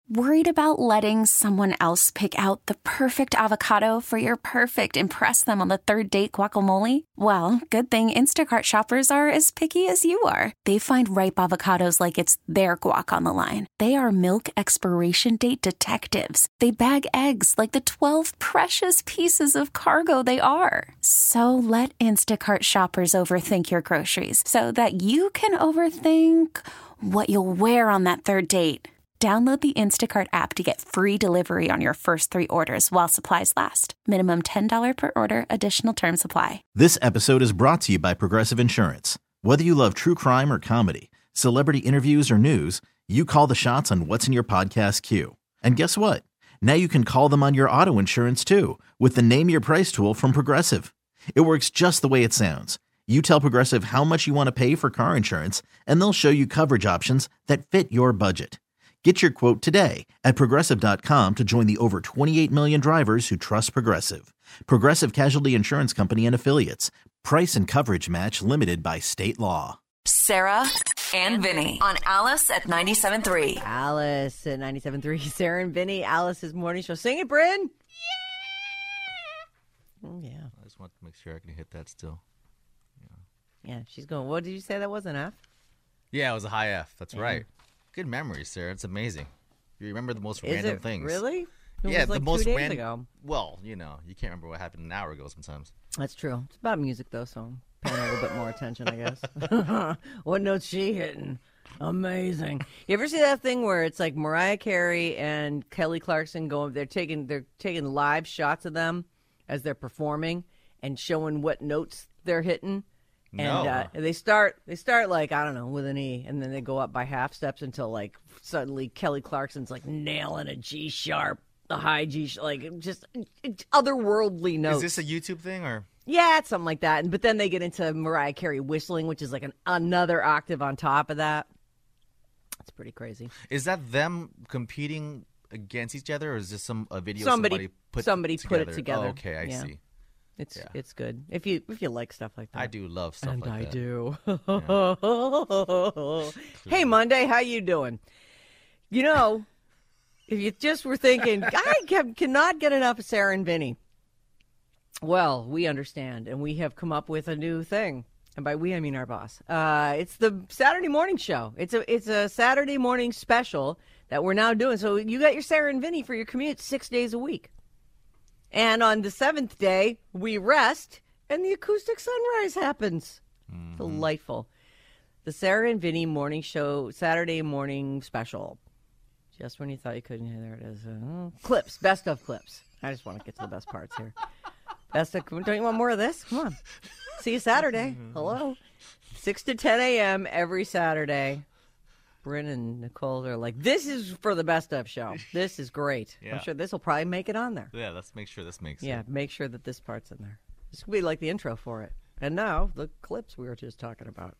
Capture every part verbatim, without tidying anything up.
Worried about letting someone else pick out the perfect avocado for your perfect impress them on the third date guacamole? Well, good thing Instacart shoppers are as picky as you are. They find ripe avocados like it's their guac on the line. They are milk expiration date detectives. They bag eggs like the twelve precious pieces of cargo they are. So let Instacart shoppers overthink your groceries so that you can overthink what you'll wear on that third date. Download the Instacart app to get free delivery on your first three orders while supplies last. Minimum ten dollars per order. Additional terms apply. This episode is brought to you by Progressive Insurance. Whether you love true crime or comedy, celebrity interviews or news, you call the shots on what's in your podcast queue. And guess what? Now you can call them on your auto insurance too with the Name Your Price tool from Progressive. It works just the way it sounds. You tell Progressive how much you want to pay for car insurance, and they'll show you coverage options that fit your budget. Get your quote today at Progressive dot com to join the over twenty-eight million drivers who trust Progressive. Progressive Casualty Insurance Company and Affiliates. Price and coverage match limited by state law. Sarah and Vinny on Alice at ninety-seven point three. Alice at ninety-seven point three. Sarah and Vinny, Alice's morning show. Sing it, Bryn. Yeah. Oh, yeah. I just want to make sure I can hit that still. Yeah, yeah she's going, what did you say that was an F? Yeah, it was a high F. That's yeah. right. Good memory, Sarah. It's amazing. You remember the most Is random it things. Really? It yeah, was like the most two days random. ago. Well, you know, you can't remember what happened an hour ago sometimes. That's true. It's about music, though, so I'm paying a little bit more attention, I guess. What note's she hitting? Amazing. You ever see that thing where it's like Mariah Carey and Kelly Clarkson going? They're taking they're taking live shots of them as they're performing and showing what notes they're hitting. And no. uh, they start, they start like, I don't know, with an E, and then they go up by half steps until like suddenly Kelly Clarkson's like nailing a G sharp, a high G, like just otherworldly notes. Is this a YouTube thing or? Yeah, it's something like that. And but then they get into Mariah Carey whistling, which is like an another octave on top of that. It's pretty crazy. Is that them competing against each other, or is this some a video somebody, somebody put somebody together? put it together? Oh, okay, I yeah. see. It's yeah. it's good if you if you like stuff like that. I do love stuff and like I that. do. Yeah. Hey, Monday, how you doing? You know, if you just were thinking, I can, cannot get enough of Sarah and Vinny. Well, we understand, and we have come up with a new thing. And by we, I mean our boss. Uh, it's the Saturday morning show. It's a it's a Saturday morning special that we're now doing. So you got your Sarah and Vinny for your commute six days a week. And on the seventh day, we rest, and the acoustic sunrise happens. Mm-hmm. Delightful. The Sarah and Vinny morning show, Saturday morning special. Just when you thought you couldn't hear, there it is. Uh, clips, best of clips. I just want to get to the best parts here. Best of, don't you want more of this? Come on. See you Saturday. Hello. six to ten a.m. every Saturday. Bryn and Nicole are like, this is for the best of show. This is great. Yeah. I'm sure this will probably make it on there. Yeah, let's make sure this makes Yeah, it. make sure that this part's in there. This will be like the intro for it. And now, the clips we were just talking about.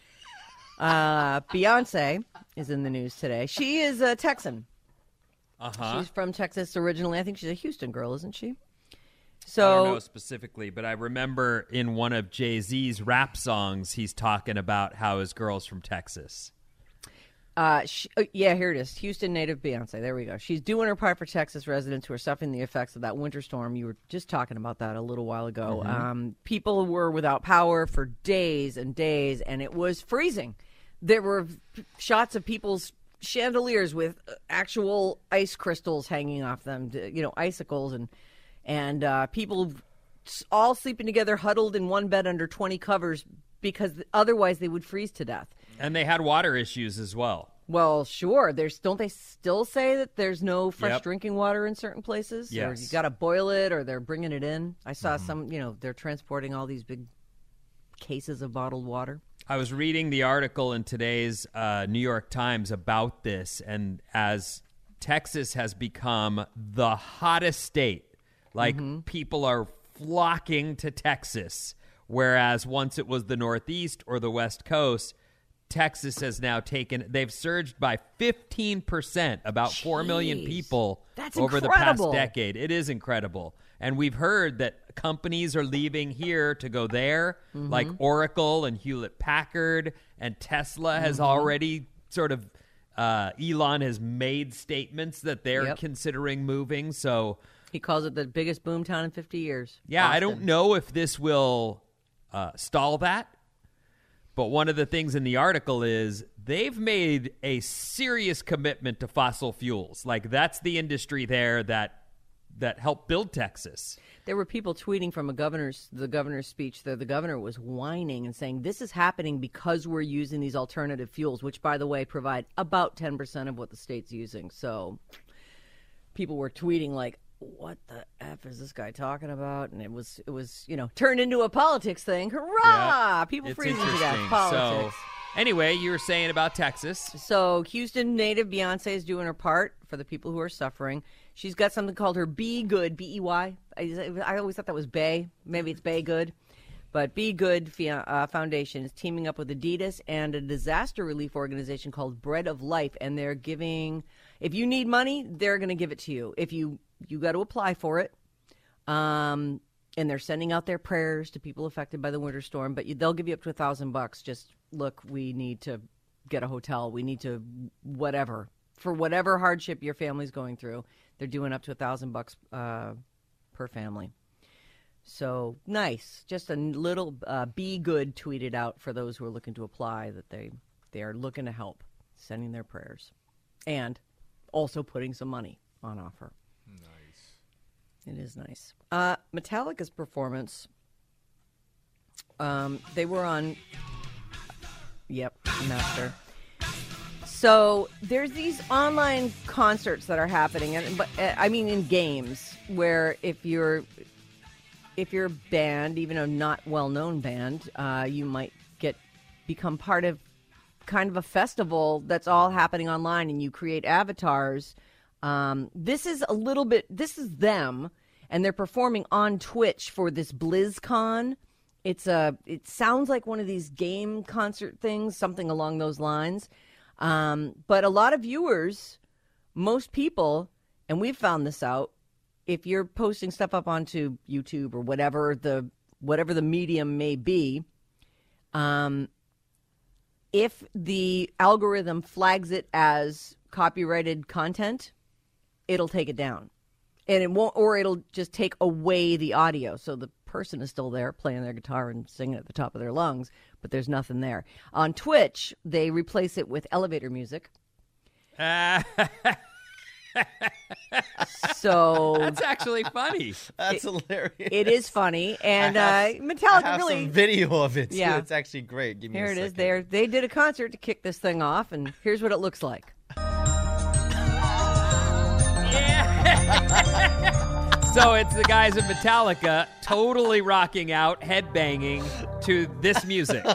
Uh, Beyonce is in the news today. She is a Texan. Uh-huh. She's from Texas originally. I think she's a Houston girl, isn't she? So, I don't know So, specifically, but I remember in one of Jay-Z's rap songs, he's talking about how his girl's from Texas. Uh, she, uh, yeah, here it is. Houston native Beyonce. There we go. She's doing her part for Texas residents who are suffering the effects of that winter storm. You were just talking about that a little while ago. Mm-hmm. Um, people were without power for days and days, and it was freezing. There were shots of people's chandeliers with actual ice crystals hanging off them, you know, icicles, and and uh, people all sleeping together, huddled in one bed under twenty covers because otherwise they would freeze to death. And they had water issues as well. Well, sure. There's don't they still say that there's no fresh Yep. drinking water in certain places? Or Yes. you got to boil it, or they're bringing it in. I saw mm-hmm. some, you know, they're transporting all these big cases of bottled water. I was reading the article in today's uh, New York Times about this, and as Texas has become the hottest state, like mm-hmm. people are flocking to Texas, whereas once it was the Northeast or the West Coast, Texas has now taken, they've surged by fifteen percent, about Jeez. four million people That's over incredible. the past decade. It is incredible. And we've heard that companies are leaving here to go there, mm-hmm. like Oracle and Hewlett Packard, and Tesla has mm-hmm. already sort of Uh, Elon has made statements that they're Yep. considering moving. So, He calls it the biggest boomtown in fifty years. yeah, I Austin. don't know if this will uh, stall that. But one of the things in the article is they've made a serious commitment to fossil fuels. Like, that's the industry there that that helped build Texas. There were people tweeting from a governor's the governor's speech that the governor was whining and saying this is happening because we're using these alternative fuels, which, by the way, provide about ten percent of what the state's using. So people were tweeting like, what the F is this guy talking about? And it was, it was you know, turned into a politics thing. Hurrah! Yeah. People It's freezing to death. interesting. Politics. So, anyway, you were saying about Texas. So Houston native Beyonce is doing her part for the people who are suffering. She's got something called her Be Good, B E Y. I, I always thought that was Bay. Maybe it's Bay Good. But Be Good uh, Foundation is teaming up with Adidas and a disaster relief organization called Bread of Life. And they're giving, if you need money, they're going to give it to you. If you, you got to apply for it. Um, and they're sending out their prayers to people affected by the winter storm. But you, they'll give you up to a thousand bucks. Just, look, we need to get a hotel. We need to whatever. For whatever hardship your family's going through, they're doing up to a thousand bucks uh, per family. So nice. Just a little uh, Be Good tweeted out for those who are looking to apply that they, they are looking to help, sending their prayers, and also putting some money on offer. Nice. It is nice. Uh, Metallica's performance, um, they were on, yep, Master. So there's these online concerts that are happening, and but uh, I mean in games where if you're if you're a band, even a not well-known band, uh, you might get become part of kind of a festival that's all happening online, and you create avatars. Um, this is a little bit. This is them, and they're performing on Twitch for this BlizzCon. It's a. It sounds like one of these game concert things, something along those lines. Um, but a lot of viewers, most people, and we've found this out, if you're posting stuff up onto YouTube or whatever the whatever the medium may be, um, if the algorithm flags it as copyrighted content, it'll take it down, and it won't, or it'll just take away the audio. So the person is still there playing their guitar and singing at the top of their lungs, but there's nothing there. On Twitch, they replace it with elevator music. So That's actually funny. That's it, hilarious. It is funny, and I have, uh, Metallica I have really. some video of it. Too. Yeah. It's actually great. Give me Here a it is. second. There, they did a concert to kick this thing off, and here's what it looks like. So it's the guys at Metallica totally rocking out, headbanging to this music.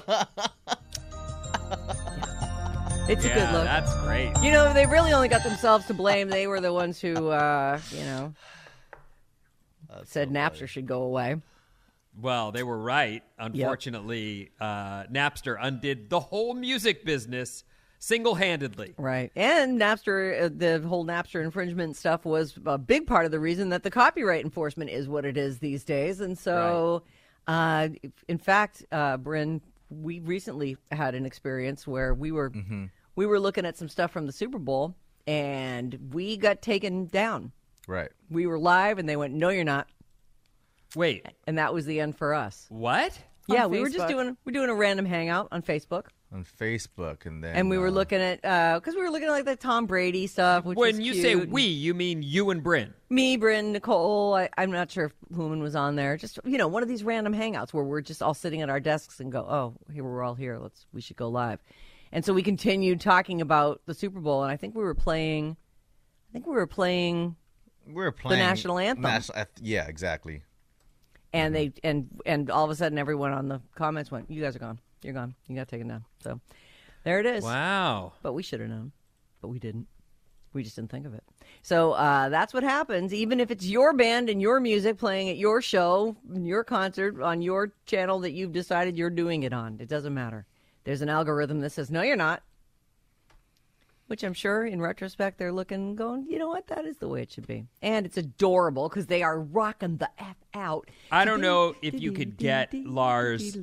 It's yeah, a good look. That's great. You know, they really only got themselves to blame. They were the ones who, uh, you know, That's said so Napster funny. should go away. Well, they were right. Unfortunately, uh, Napster undid the whole music business single-handedly. Right. And Napster, uh, the whole Napster infringement stuff was a big part of the reason that the copyright enforcement is what it is these days. And so, uh, in fact, uh, Bryn, we recently had an experience where we were Mm-hmm. we were looking at some stuff from the Super Bowl, and we got taken down. Right. We were live, and they went, "No, you're not," Wait, and that was the end for us. what? Yeah, On we were just Facebook. doing we're doing a random hangout on Facebook, On Facebook, and then and we were uh, looking at because we were looking at like the Tom Brady stuff. Which When was you cute. say we, you mean you and Bryn. Me, Bryn, Nicole, I, I'm not sure if Human was on there. Just, you know, one of these random hangouts where we're just all sitting at our desks and go, oh, here we're all here. Let's we should go live. And so we continued talking about the Super Bowl, and I think we were playing. I think we were playing, we were playing national anthem. national- yeah, exactly. and they and and all of a sudden everyone on the comments went, "You guys are gone. You're gone. You got taken down." So there it is. Wow. But we should have known, but we didn't. We just didn't think of it. So uh, that's what happens. Even if it's your band and your music playing at your show, your concert, on your channel that you've decided you're doing it on, it doesn't matter. There's an algorithm that says, no, you're not. which I'm sure in retrospect they're looking, going, you know what, that is the way it should be. And it's adorable because they are rocking the F out. I don't know if you could get Lars.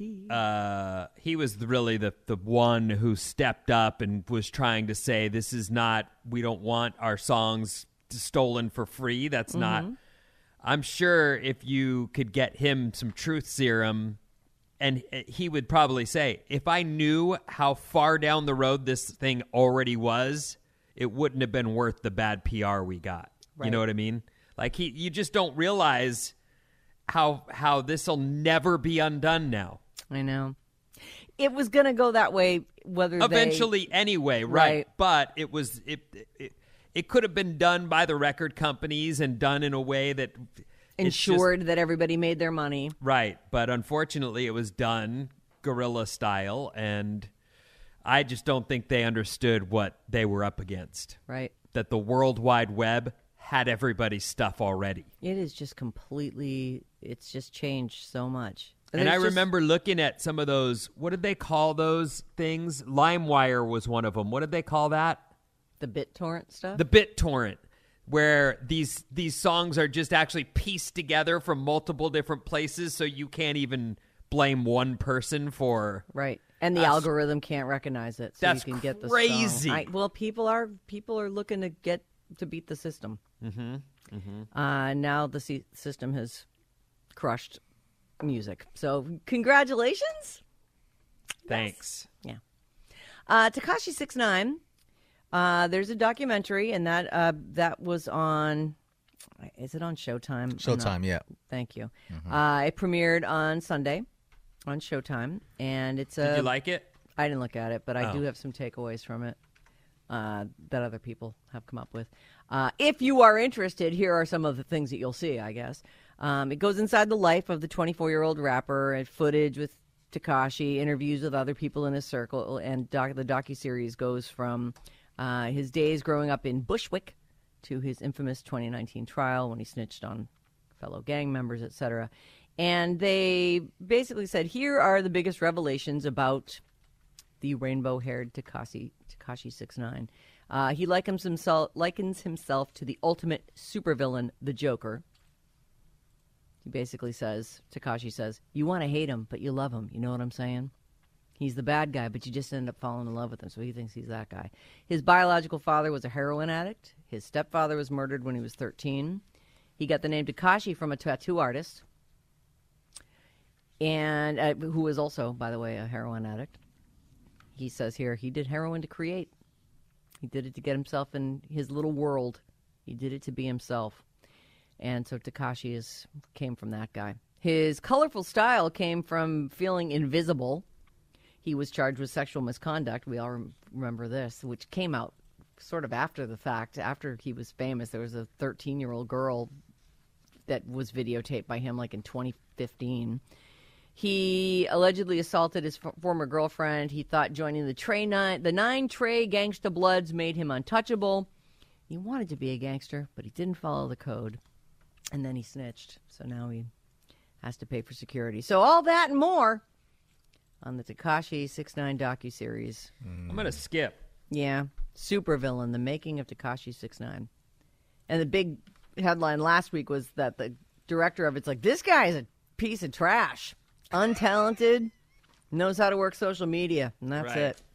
Uh, he was really the, the one who stepped up and was trying to say, this is not, we don't want our songs stolen for free. That's mm-hmm. not. I'm sure if you could get him some truth serum, and he would probably say, if I knew how far down the road this thing already was, it wouldn't have been worth the bad P R we got. Right. You know what I mean? Like, he, you just don't realize how how this will never be undone now. I know. It was going to go that way whether Eventually they... anyway, right. right. But it was it, it it could have been done by the record companies and done in a way that ensured just, that everybody made their money. Right. But unfortunately, it was done guerrilla style, and I just don't think they understood what they were up against. Right. That the World Wide Web had everybody's stuff already. It is just completely, it's just changed so much. And, and I just... remember looking at some of those, what did they call those things? LimeWire was one of them. What did they call that? The BitTorrent stuff? The BitTorrent, where these these songs are just actually pieced together from multiple different places, so you can't even blame one person for... Right. And the uh, algorithm can't recognize it, so that's you can get the crazy. song. I, well, people are people are looking to get to beat the system. Mm-hmm. Mm-hmm. Uh, now the c- system has crushed music. So congratulations. Thanks. Yes. Yeah. Uh, Tekashi six nine. Uh, there's a documentary, and that uh, that was on. Is it on Showtime? Showtime, yeah. Thank you. Mm-hmm. Uh, it premiered on Sunday on Showtime, and it's a. Did you like it? I didn't look at it, but I oh. do have some takeaways from it uh, that other people have come up with. Uh, if you are interested, here are some of the things that you'll see, I guess. Um, it goes inside the life of the twenty-four-year-old rapper, and footage with Tekashi, interviews with other people in his circle, and doc- the docuseries goes from uh, his days growing up in Bushwick to his infamous twenty nineteen trial when he snitched on fellow gang members, et cetera. And they basically said, here are the biggest revelations about the rainbow-haired Tekashi Tekashi six nine. Uh, he likens himself likens himself to the ultimate supervillain, the Joker. He basically says, Tekashi says, you want to hate him, but you love him. You know what I'm saying? He's the bad guy, but you just end up falling in love with him, so he thinks he's that guy. His biological father was a heroin addict. His stepfather was murdered when he was thirteen. He got the name Tekashi from a tattoo artist, and uh, who was also, by the way, a heroin addict. He says here, he did heroin to create. He did it to get himself in his little world. He did it to be himself. And so Tekashi is came from that guy. His colorful style came from feeling invisible. He was charged with sexual misconduct. We all rem- remember this, which came out sort of after the fact. After he was famous, there was a thirteen-year-old girl that was videotaped by him like in twenty fifteen. He allegedly assaulted his f- former girlfriend. He thought joining the Trey nine, the nine Trey Gangsta Bloods made him untouchable. He wanted to be a gangster, but he didn't follow the code. And then he snitched. So now he has to pay for security. So all that and more on the Tekashi six nine docuseries. Mm. I'm going to skip. Yeah. Supervillain, the making of Tekashi six nine. And the big headline last week was that the director of it's like, this guy is a piece of trash. Untalented, knows how to work social media, and that's right. it.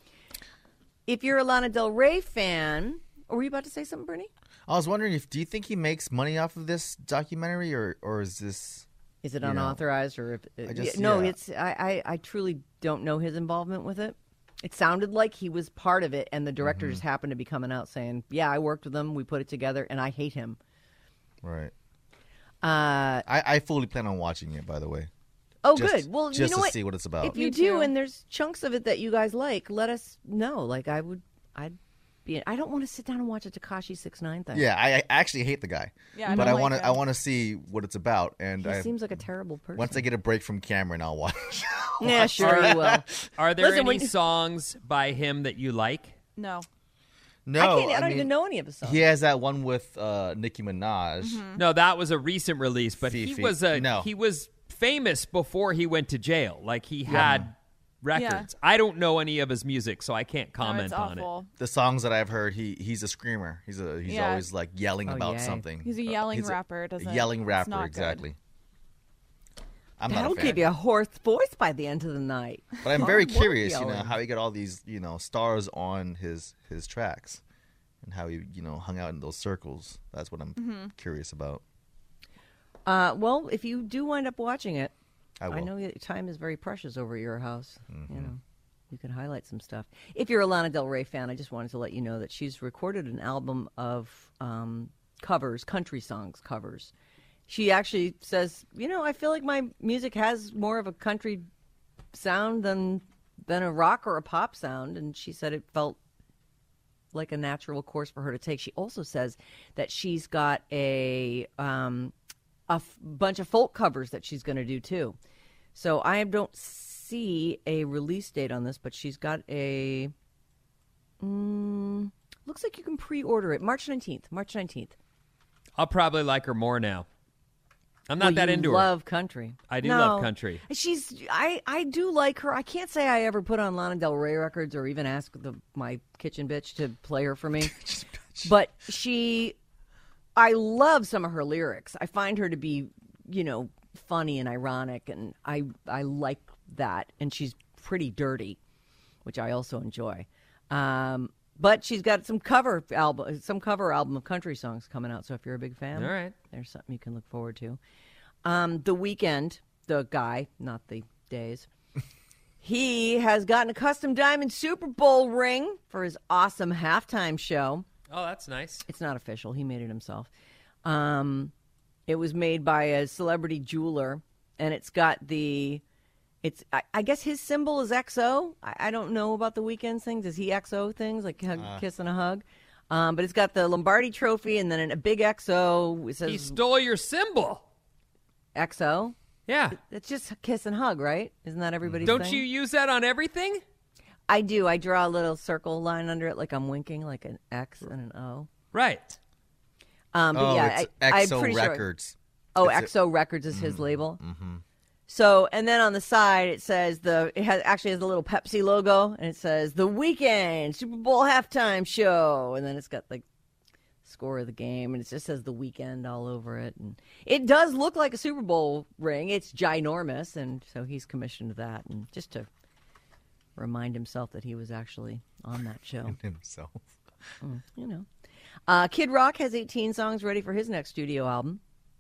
If you're a Lana Del Rey fan, or were you about to say something, Bernie? I was wondering if do you think he makes money off of this documentary, or or is this is it unauthorized know, or if I just, no? Yeah. It's I, I I truly don't know his involvement with it. It sounded like he was part of it, and the director mm-hmm. just happened to be coming out saying, "Yeah, I worked with him. We put it together, and I hate him." Right. Uh, I, I fully plan on watching it. By the way. Oh, just, good. Well, just you know to what? see what it's about. If you do, and there's chunks of it that you guys like, let us know. Like I would, I'd be. I don't want to sit down and watch a Tekashi six nine thing. Yeah, I, I actually hate the guy. Yeah, I but don't I like want to. him. I want to see what it's about. And he I, seems like a terrible person. once I get a break from Cameron, I'll watch. Yeah, sure you will. Are there Listen, any when you- songs by him that you like? No. No, I, can't, I don't mean, even know any of his songs. He has that one with uh, Nicki Minaj. Mm-hmm. No, that was a recent release, but he Fifi. was a No. he was famous before he went to jail. Like he had records. I don't know any of his music, so I can't No, comment it's on it. awful. The songs that I've heard, he he's a screamer. He's a he's Yeah. always like yelling Oh, about yay. something. He's a Uh, yelling he's rapper. Doesn't A yelling it's rapper, not good. exactly. I'm That'll not a fan. give you a hoarse voice by the end of the night. But I'm very Hard work curious, you know, yelling. how he got all these, you know, stars on his his tracks, and how he, you know, hung out in those circles. That's what I'm Mm-hmm. curious about. Uh, well, if you do wind up watching it, I will. I know that time is very precious over at your house. Mm-hmm. You know, you can highlight some stuff. If you're a Lana Del Rey fan, I just wanted to let you know that she's recorded an album of um, covers, country songs covers. She actually says, you know, I feel like my music has more of a country sound than than a rock or a pop sound, and she said it felt like a natural course for her to take. She also says that she's got a um, a f- bunch of folk covers that she's going to do too. So I don't see a release date on this, but she's got a. Mm, looks like you can pre-order it March nineteenth. March nineteenth. I'll probably like her more now. I'm not Well, that you into her. love country. I do No. love country. She's I I do like her. I can't say I ever put on Lana Del Rey records or even ask the my kitchen bitch to play her for me. But she I love some of her lyrics. I find her to be, you know, funny and ironic, and I I like that, and she's pretty dirty, which I also enjoy. Um But she's got some cover album, some cover album of country songs coming out. So if you're a big fan, All right. there's something you can look forward to. Um, the Weeknd, the guy, not the days, he has gotten a custom diamond Super Bowl ring for his awesome halftime show. Oh, that's nice. It's not official. He made it himself. Um, it was made by a celebrity jeweler, and it's got the. It's. I, I guess his symbol is X O. I, I don't know about the Weeknd's things. Does he X O things like hug, Uh. kiss and a hug? Um, but it's got the Lombardi Trophy and then a big X O. It says He stole your symbol. X O. Yeah. It's just kiss and hug, right? Isn't that everybody's Don't thing? you use that on everything? I do. I draw a little circle line under it, like I'm winking, like an X and an O. Right. Um, but oh, yeah, it's I, X O I'm pretty sure. Records. Oh, It's a- X O Records is his label. Mm-hmm. So, and then on the side it says the it has actually has a little Pepsi logo, and it says The Weeknd Super Bowl halftime show, and then it's got like score of the game, and it just says The Weeknd all over it, and it does look like a Super Bowl ring. It's ginormous, and so he's commissioned that, and just to remind himself that he was actually on that show. himself. You know, uh, Kid Rock has eighteen songs ready for his next studio album,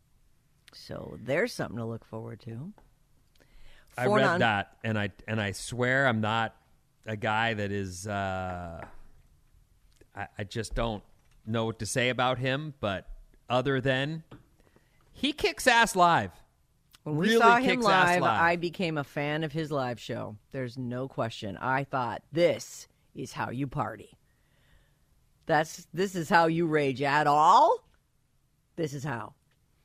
so there's something to look forward to. I Four read non- that, and I and I swear I'm not a guy that is. Uh, I, I just don't know what to say about him. But other than he kicks ass live. When we Really saw him kicks ass live, live. I became a fan of his live show. There's no question. I thought this is how you party. That's this is how you rage at all. This is how.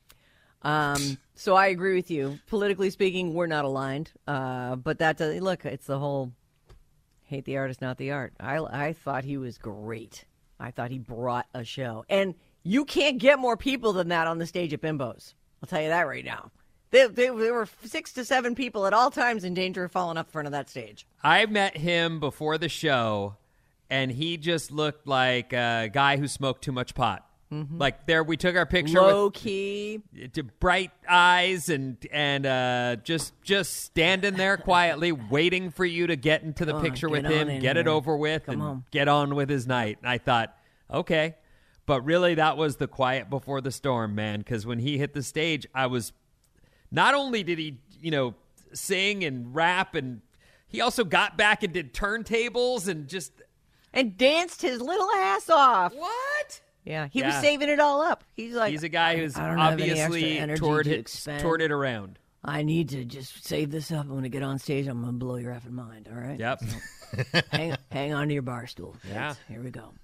Um, so I agree with you. Politically speaking, we're not aligned. Uh, but that does, look, it's the whole hate the artist, not the art. I I thought he was great. I thought he brought a show, and you can't get more people than that on the stage at Bimbo's. I'll tell you that right now. They, they, there were six to seven people at all times in danger of falling off the front of that stage. I met him before the show, and he just looked like a guy who smoked too much pot. Like there, we took our picture Low with key. to bright eyes and and uh, just just standing there quietly, waiting for you to get into the Come on, picture get with on him, in get it here. over with, Come and on. get on with his night. And I thought, okay, but really, that was the quiet before the storm, man. Because when he hit the stage, I was not only did he, you know, sing and rap, and he also got back and did turntables and just And danced his little ass off. what? Yeah, he Yeah. was saving it all up. He's like, He's a guy who's I don't have any extra obviously energy toured to it, expend. toured it around. I need to just save this up. I'm going to get on stage. I'm going to blow your effing mind. All right. Yep. hang, hang on to your bar stool. kids. Yeah. Here we go.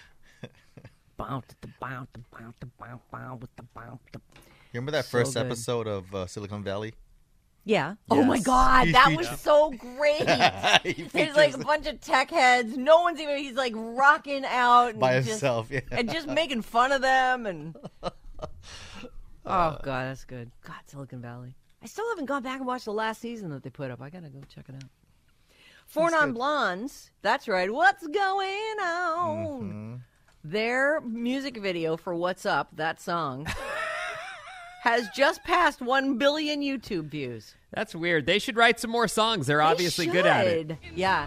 Bounce the bounce the bounce the bounce bounce with the bounce. the- Remember that So first good. episode of uh, Silicon Valley? Yeah. Oh my Yes. God, that was Yeah. so great. He There's like a features bunch of tech heads. No one's even. He's like rocking out and by just- himself. Yeah. and just making fun of them. And oh God, that's good. God, Silicon Valley. I still haven't gone back and watched the last season that they put up. I gotta go check it out. Four Non-Blondes, that's right. What's going on? Mm-hmm. Their music video for What's Up, that song, has just passed one billion YouTube views. That's weird. They should write some more songs. They're They obviously good at it. should. Yeah.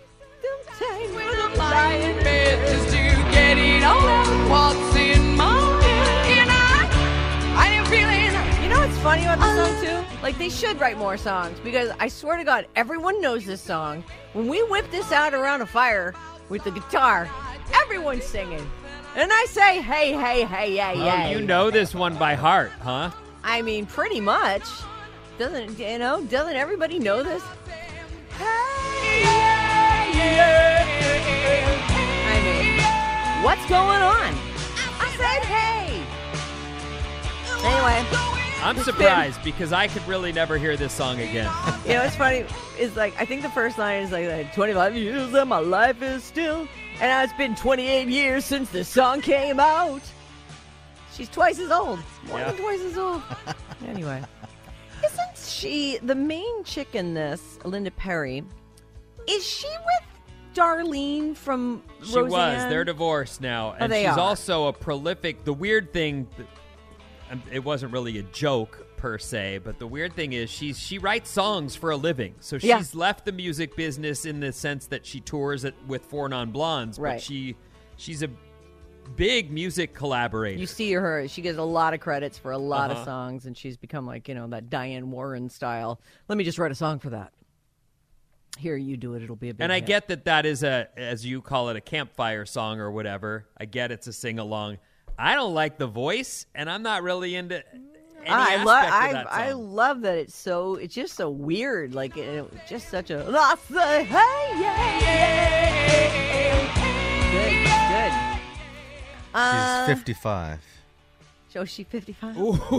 You know what's funny about this song, too? Like, they should write more songs, because I swear to God, everyone knows this song. When we whip this out around a fire with the guitar, everyone's singing. And I say, hey, hey, hey, yeah, Oh, yeah. you know this one by heart, huh? I mean, pretty much. Doesn't, you know, doesn't everybody know this? Hey, yeah, yeah. I mean, what's going on? I said, hey. Anyway. I'm It's surprised because I could really never hear this song again. You know, it's funny. It's like, I think the first line is like, like twenty-five years and my life is still. And now it's been twenty-eight years since this song came out. She's twice as old. More Yeah. than twice as old. Anyway. Isn't she, the main chick in this, Linda Perry, is she with Darlene from She Roseanne? was. They're divorced now. And they she's are. also a prolific. The weird thing, um, it wasn't really a joke per se, but the weird thing is she's she writes songs for a living. So she's Yeah. left the music business in the sense that she tours it with Four Non-Blondes, Right. but she she's a big music collaborator. You see her, she gets a lot of credits for a lot Uh-huh. of songs, and she's become like, you know, that Diane Warren style. Let me just write a song for that. Here, you do it. It'll be a big And I hit. get that that is a, as you call it, a campfire song or whatever. I get it's a sing-along. I don't like the voice, and I'm not really into any I aspect love, of I, that I song. love that it's so, it's just so weird. Like, it, just such a, I say, hey, yeah, yeah. Good, good. Uh, She's fifty-five. So is she fifty-five?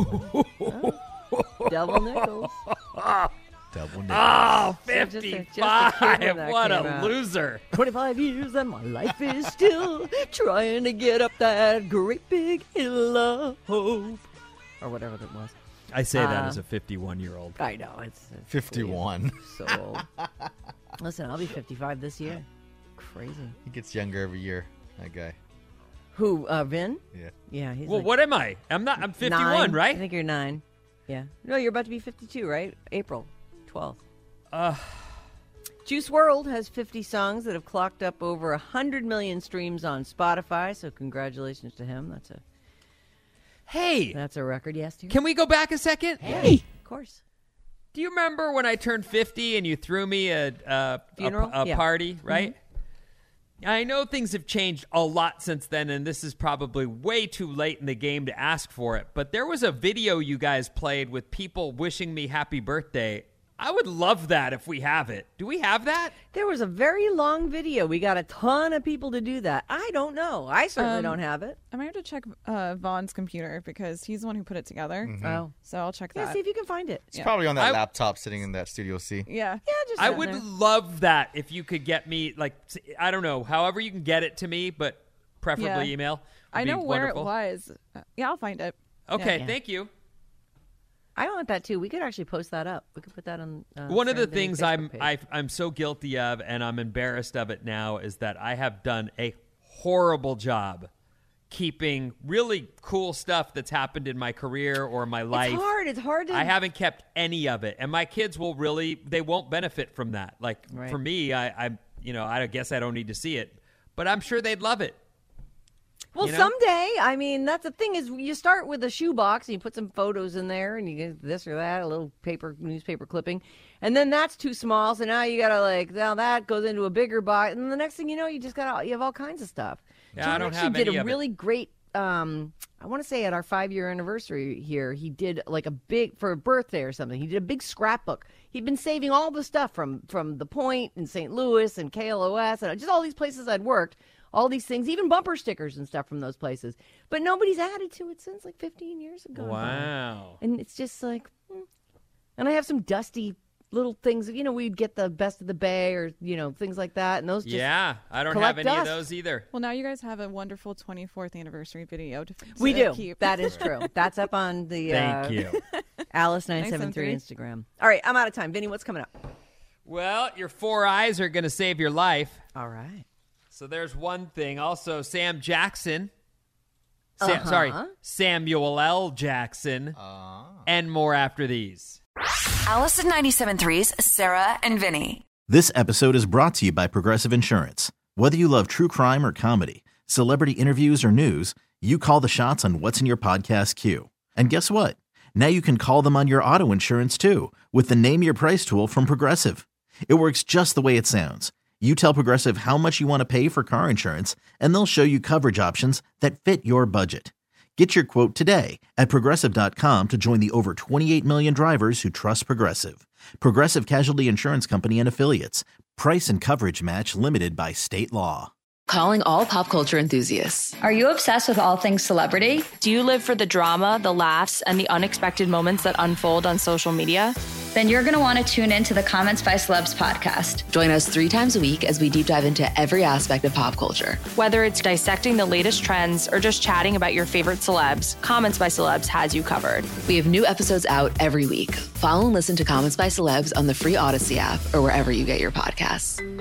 Double nickels. Double Oh, So just a- just a kid fifty-five. when that What came a out. loser. twenty-five years and my life is still trying to get up that great big hill of hope. Or whatever that was. I say that Uh, as a fifty-one-year-old. I know. It's, it's fifty-one. So old. Listen, I'll be fifty-five this year. Crazy. He gets younger every year, that guy. Who, uh, Vin? Yeah. Yeah, he's Well, like what am I? I'm not. I'm fifty-one, nine. right? I think you're nine. Yeah. No, you're about to be fifty-two, right? April twelfth. Uh, Juice world has fifty songs that have clocked up over one hundred million streams on Spotify, so congratulations to him. That's a hey, that's a record, yes, dear. can we go back a second? Hey. Of course. Do you remember when I turned fifty and you threw me a a, Funeral? a, a Yeah. party, right? I know things have changed a lot since then, and this is probably way too late in the game to ask for it. But there was a video you guys played with people wishing me happy birthday. I would love that if we have it. Do we have that? There was a very long video. We got a ton of people to do that. I don't know. I certainly Um, don't have it. I might have to check uh, Vaughn's computer because he's the one who put it together. Oh. So I'll check Yeah, that. see if you can find it. It's probably on that I- laptop sitting in that Studio C. yeah. Yeah, just I sit would there. love that if you could get me, like, I don't know, however you can get it to me, but preferably Yeah. email. would I be know where wonderful. it was. Uh, yeah, I'll find it. Okay, Yeah. thank you. I want that too. We could actually post that up. We could put that on. Uh, One of the Sarah Vinny things Facebook I'm page. I, I'm so guilty of, and I'm embarrassed of it now, is that I have done a horrible job keeping really cool stuff that's happened in my career or my life. It's hard. It's hard to. I haven't kept any of it, and my kids will really they won't benefit from that. Like Right. for me, I, I you know I guess I don't need to see it, but I'm sure they'd love it. Well, you know? someday. I mean, that's the thing is, you start with a shoebox and you put some photos in there, and you get this or that, a little paper newspaper clipping, and then that's too small. So now you gotta like now that goes into a bigger box, and the next thing you know, you just got you have all kinds of stuff. Yeah, John I don't actually have did any a of it. really great. Um, I want to say at our five year anniversary here, he did like a big for a birthday or something. He did a big scrapbook. He'd been saving all the stuff from from the Point and Saint Louis and K L O S and just all these places I'd worked. All these things, even bumper stickers and stuff from those places. But nobody's added to it since like fifteen years ago. Wow. And it's just like, hmm. And I have some dusty little things. You know, we'd get the Best of the Bay or, you know, things like that. And those just. Yeah, I don't have collect any of dust. those either. Well, now you guys have a wonderful twenty-fourth anniversary video to, to We do. keep. That is true. That's up on the Thank uh, you. Alice nine seven three nine seven three. Instagram. All right, I'm out of time. Vinny, what's coming up? Well, your four eyes are going to save your life. All right. So there's one thing. Also, Sam Jackson. Sam, Uh-huh. Sorry, Samuel L. Jackson. Uh, And more after these. Alice at ninety-seven point three's Sarah and Vinny. This episode is brought to you by Progressive Insurance. Whether you love true crime or comedy, celebrity interviews or news, you call the shots on what's in your podcast queue. And guess what? Now you can call them on your auto insurance too with the Name Your Price tool from Progressive. It works just the way it sounds. You tell Progressive how much you want to pay for car insurance, and they'll show you coverage options that fit your budget. Get your quote today at Progressive dot com to join the over twenty-eight million drivers who trust Progressive. Progressive Casualty Insurance Company and Affiliates. Price and coverage match limited by state law. Calling all pop culture enthusiasts. Are you obsessed with all things celebrity? Do you live for the drama, the laughs, and the unexpected moments that unfold on social media? Then you're going to want to tune in to the Comments by Celebs podcast. Join us three times a week as we deep dive into every aspect of pop culture. Whether it's dissecting the latest trends or just chatting about your favorite celebs, Comments by Celebs has you covered. We have new episodes out every week. Follow and listen to Comments by Celebs on the free Odyssey app or wherever you get your podcasts.